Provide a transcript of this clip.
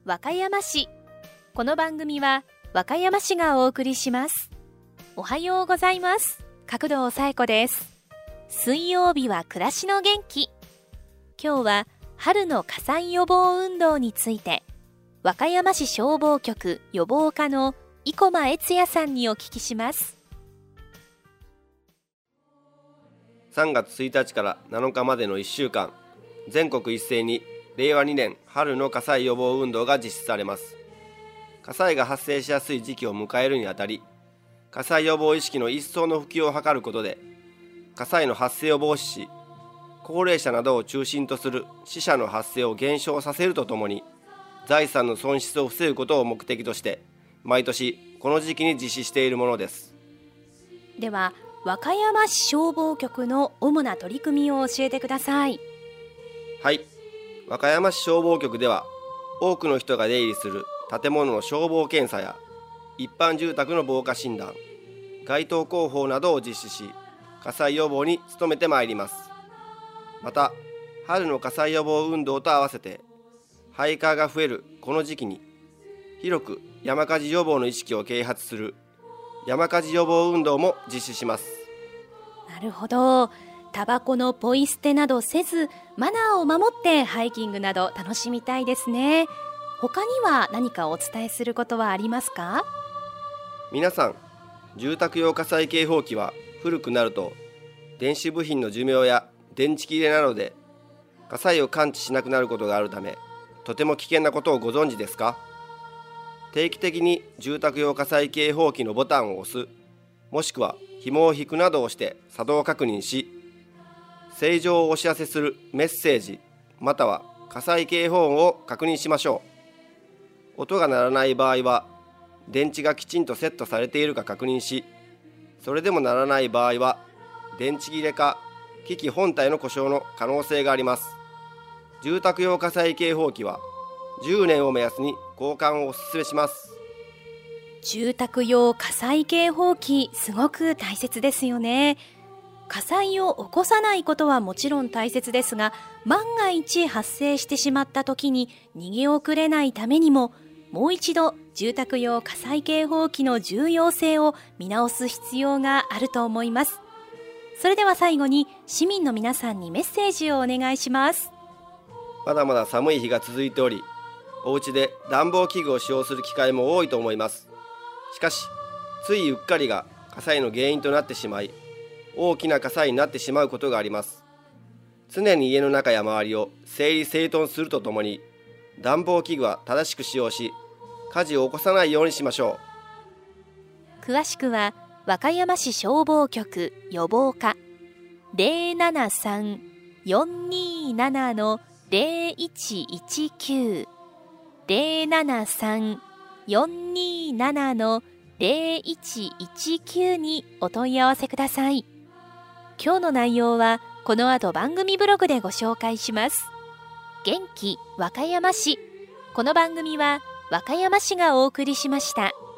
和歌山市。この番組は和歌山市がお送りします。おはようございます。角堂紗恵子です。水曜日は暮らしの元気。今日は春の火災予防運動について、和歌山市消防局予防課の生駒悦也さんにお聞きします。 3月1日から7日までの1週間、全国一斉に令和2年春の火災予防運動が実施されます。火災が発生しやすい時期を迎えるにあたり、火災予防意識の一層の普及を図ることで、火災の発生を防止し、高齢者などを中心とする死者の発生を減少させるとともに、財産の損失を防ぐことを目的として、毎年この時期に実施しているものです。 では、和歌山市消防局の主な取り組みを教えてください。 はい、和歌山市消防局では、多くの人が出入りする建物の消防検査や一般住宅の防火診断、街頭広報などを実施し、火災予防に努めてまいります。また、春の火災予防運動と合わせて、廃火が増えるこの時期に、広く山火事予防の意識を啓発する山火事予防運動も実施します。 なるほど。タバコのポイ捨てなどせず、マナーを守ってハイキングなど楽しみたいですね。他には何かお伝えすることはありますか？ 皆さん、住宅用火災警報器は古くなると電子部品の寿命や電池切れなどで火災を感知しなくなることがあるため、とても危険なことをご存知ですか？定期的に住宅用火災警報器のボタンを押す、もしくは紐を引くなどをして作動確認し、正常をお知らせするメッセージまたは火災警報音を確認しましょう。音が鳴らない場合は電池がきちんとセットされているか確認し、それでも鳴らない場合は電池切れか機器本体の故障の可能性があります。住宅用火災警報器は10年を目安に交換をお勧めします。 住宅用火災警報器、すごく大切ですよね。火災を起こさないことはもちろん大切ですが、万が一発生してしまった時に逃げ遅れないためにも、もう一度住宅用火災警報器の重要性を見直す必要があると思います。それでは最後に市民の皆さんにメッセージをお願いします。 まだまだ寒い日が続いており、お家で暖房器具を使用する機会も多いと思います。しかし、ついうっかりが火災の原因となってしまい、大きな火災になってしまうことがあります。常に家の中や周りを整理整頓するとともに、暖房器具は正しく使用し、火事を起こさないようにしましょう。詳しくは和歌山市消防局予防課 073-427-0119 073-427-0119 にお問い合わせください。今日の内容はこの後番組ブログでご紹介します。元気和歌山市。この番組は和歌山市がお送りしました。